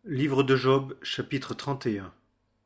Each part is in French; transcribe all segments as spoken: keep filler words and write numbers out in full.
Livre de Job, chapitre trente et un.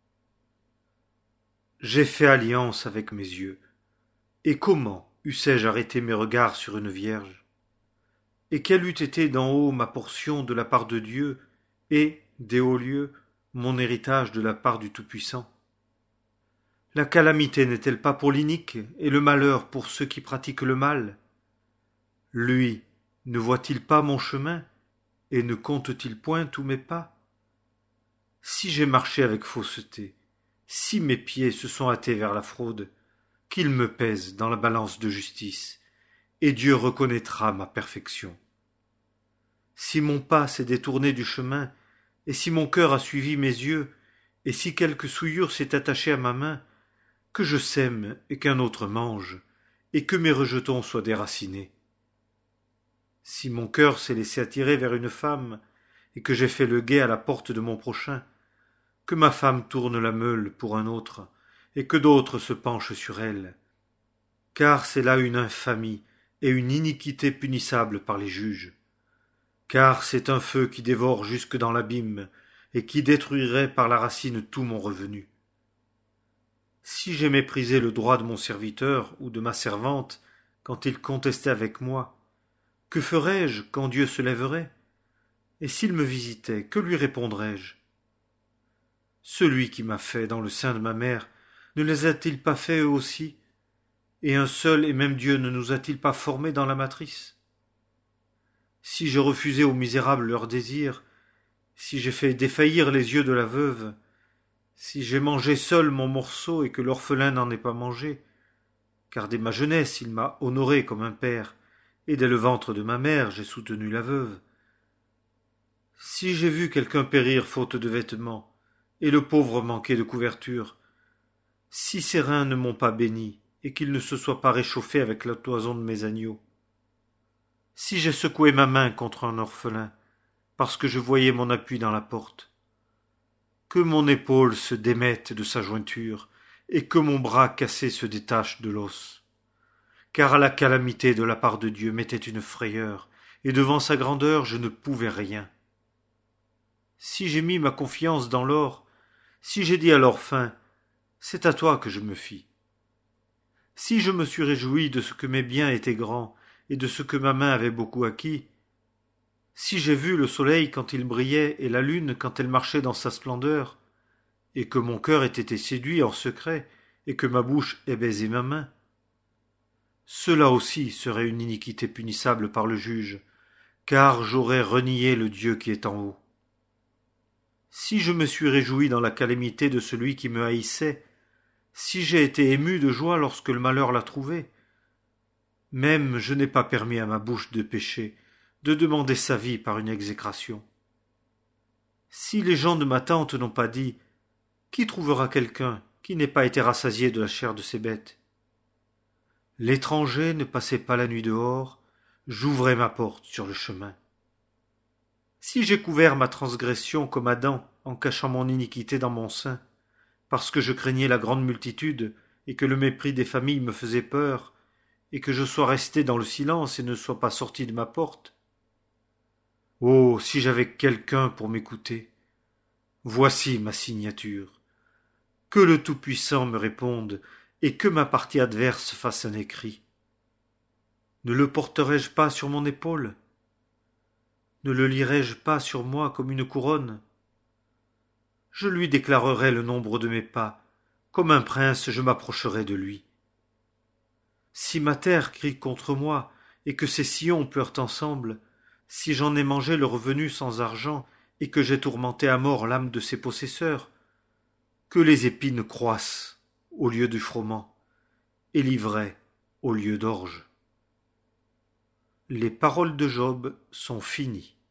J'ai fait alliance avec mes yeux, et comment eussé-je arrêté mes regards sur une vierge? Et quelle eût été d'en haut ma portion de la part de Dieu, et, des hauts lieux, mon héritage de la part du Tout-Puissant? La calamité n'est-elle pas pour l'inique, et le malheur pour ceux qui pratiquent le mal? Lui, ne voit-il pas mon chemin, et ne compte-t-il point tous mes pas? Si j'ai marché avec fausseté, si mes pieds se sont hâtés vers la fraude, qu'il me pèse dans la balance de justice, et Dieu reconnaîtra ma perfection. Si mon pas s'est détourné du chemin, et si mon cœur a suivi mes yeux, et si quelque souillure s'est attachée à ma main, que je sème et qu'un autre mange, et que mes rejetons soient déracinés. Si mon cœur s'est laissé attirer vers une femme, et que j'ai fait le guet à la porte de mon prochain, que ma femme tourne la meule pour un autre, et que d'autres se penchent sur elle. Car c'est là une infamie et une iniquité punissable par les juges. Car c'est un feu qui dévore jusque dans l'abîme, et qui détruirait par la racine tout mon revenu. Si j'ai méprisé le droit de mon serviteur ou de ma servante quand il contestait avec moi, que ferais-je quand Dieu se lèverait? Et s'il me visitait, que lui répondrais-je? Celui qui m'a fait dans le sein de ma mère, ne les a-t-il pas faits eux aussi? Et un seul et même Dieu ne nous a-t-il pas formés dans la matrice? Si j'ai refusé aux misérables leurs désirs, si j'ai fait défaillir les yeux de la veuve, si j'ai mangé seul mon morceau et que l'orphelin n'en ait pas mangé, car dès ma jeunesse il m'a honoré comme un père, et dès le ventre de ma mère j'ai soutenu la veuve. Si j'ai vu quelqu'un périr faute de vêtements, et le pauvre manquer de couverture, si ses reins ne m'ont pas béni, et qu'ils ne se soient pas réchauffés avec la toison de mes agneaux, si j'ai secoué ma main contre un orphelin, parce que je voyais mon appui dans la porte, que mon épaule se démette de sa jointure, et que mon bras cassé se détache de l'os. Car la calamité de la part de Dieu m'était une frayeur, et devant sa grandeur je ne pouvais rien. Si j'ai mis ma confiance dans l'or, si j'ai dit à l'orphin, c'est à toi que je me fie. Si je me suis réjoui de ce que mes biens étaient grands, et de ce que ma main avait beaucoup acquis, si j'ai vu le soleil quand il brillait et la lune quand elle marchait dans sa splendeur, et que mon cœur ait été séduit en secret, et que ma bouche ait baisé ma main, cela aussi serait une iniquité punissable par le juge, car j'aurais renié le Dieu qui est en haut. Si je me suis réjoui dans la calamité de celui qui me haïssait, si j'ai été ému de joie lorsque le malheur l'a trouvé, même je n'ai pas permis à ma bouche de pécher, de demander sa vie par une exécration. Si les gens de ma tente n'ont pas dit « Qui trouvera quelqu'un qui n'ait pas été rassasié de la chair de ses bêtes ?» L'étranger ne passait pas la nuit dehors, j'ouvrais ma porte sur le chemin. Si j'ai couvert ma transgression comme Adam en cachant mon iniquité dans mon sein, parce que je craignais la grande multitude et que le mépris des familles me faisait peur, et que je sois resté dans le silence et ne sois pas sorti de ma porte. Oh, si j'avais quelqu'un pour m'écouter! Voici ma signature. Que le Tout-Puissant me réponde, et que ma partie adverse fasse un écrit. Ne le porterai-je pas sur mon épaule? Ne le lirai-je pas sur moi comme une couronne? Je lui déclarerai le nombre de mes pas, comme un prince je m'approcherai de lui. Si ma terre crie contre moi, et que ses sillons pleurent ensemble, si j'en ai mangé le revenu sans argent, et que j'ai tourmenté à mort l'âme de ses possesseurs, que les épines croissent au lieu du froment, et l'ivraie au lieu d'orge. Les paroles de Job sont finies.